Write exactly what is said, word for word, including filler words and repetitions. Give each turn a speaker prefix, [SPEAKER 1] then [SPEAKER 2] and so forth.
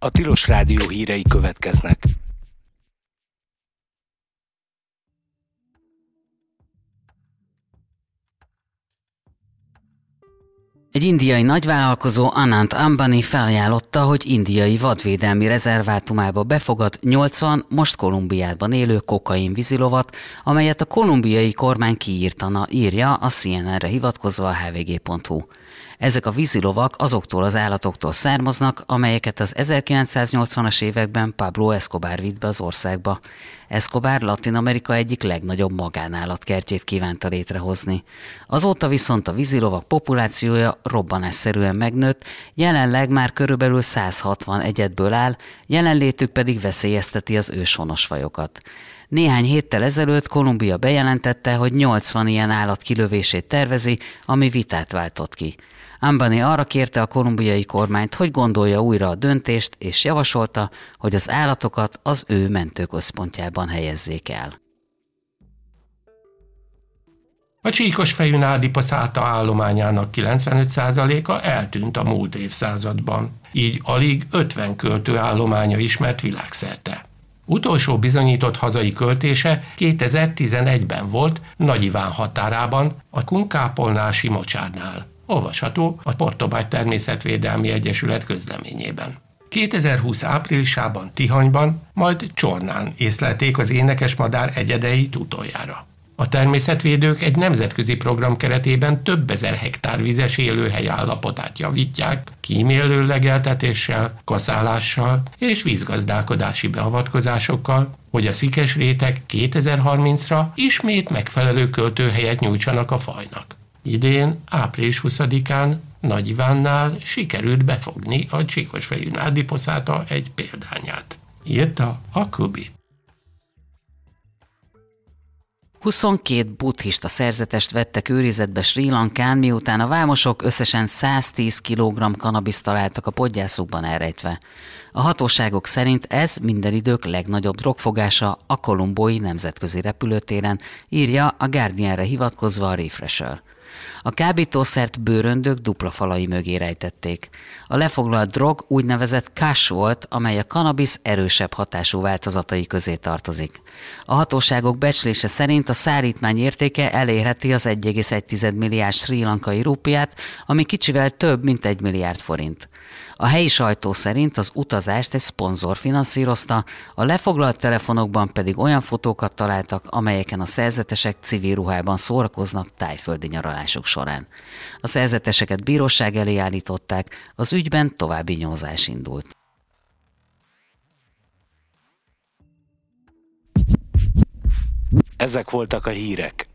[SPEAKER 1] A Tilos Rádió hírei következnek.
[SPEAKER 2] Egy indiai nagyvállalkozó, Anant Ambani felajánlotta, hogy indiai vadvédelmi rezervátumába befogad nyolcvan most Kolumbiában élő kokain vízilovat, amelyet a kolumbiai kormány kiírtana, írja a cé en en-re hivatkozva a há vé gé pont hú. Ezek a vízilovak azoktól az állatoktól származnak, amelyeket az ezerkilencszáznyolcvanas években Pablo Escobar vitt be az országba. Escobar Latin-Amerika egyik legnagyobb magánállatkertjét kívánta létrehozni. Azóta viszont a vízilovak populációja robbanásszerűen megnőtt, jelenleg már körülbelül száz hatvan egyedből áll, jelenlétük pedig veszélyezteti az őshonos fajokat. Néhány héttel ezelőtt Kolumbia bejelentette, hogy nyolcvan ilyen állat kilövését tervezi, ami vitát váltott ki. Ambani arra kérte a kolumbiai kormányt, hogy gondolja újra a döntést, és javasolta, hogy az állatokat az ő mentőközpontjában helyezzék el.
[SPEAKER 3] A csíkosfejű nádipaszáta állományának kilencvenöt százaléka eltűnt a múlt évszázadban, így alig ötven költő állománya ismert világszerte. Utolsó bizonyított hazai költése kétezer-tizenegyben volt Nagy Iván határában, a kunkápolnási mocsárnál. Olvasható a Portobágy Természetvédelmi Egyesület közleményében. kétezer-húsz áprilisában Tihanyban, majd Csornán észlelték az énekesmadár egyedeit utoljára. A természetvédők egy nemzetközi program keretében több ezer hektár vizes élőhely állapotát javítják, kímélő legeltetéssel, kaszálással és vízgazdálkodási beavatkozásokkal, hogy a szikes réteg kétezer-harmincra ismét megfelelő költőhelyet nyújtsanak a fajnak. Idén, április huszadikán Nagy Ivánnál sikerült befogni a csíkosfejű nádipaszáta egy példányát, írta a Kubi.
[SPEAKER 2] huszonkét buddhista szerzetest vettek őrizetbe Srí Lankán, miután a vámosok összesen száztíz kilogramm kanabiszt találtak a podgyászukban elrejtve. A hatóságok szerint ez minden idők legnagyobb drogfogása a kolumbói nemzetközi repülőtéren, írja a Guardianre hivatkozva a Refresher. A kábítószert bőröndök dupla falai mögé rejtették. A lefoglalt drog úgynevezett cash volt, amely a kannabisz erősebb hatású változatai közé tartozik. A hatóságok becslése szerint a szállítmány értéke elérheti az egy egész egy milliárd srí lankai rúpiát, ami kicsivel több, mint egy milliárd forint. A helyi sajtó szerint az utazást egy szponzor finanszírozta, a lefoglalt telefonokban pedig olyan fotókat találtak, amelyeken a szerzetesek civil ruhában szórakoznak tájföldi nyaralások során. A szerzeteseket bíróság elé állították, az ügyben további nyomozás indult.
[SPEAKER 1] Ezek voltak a hírek.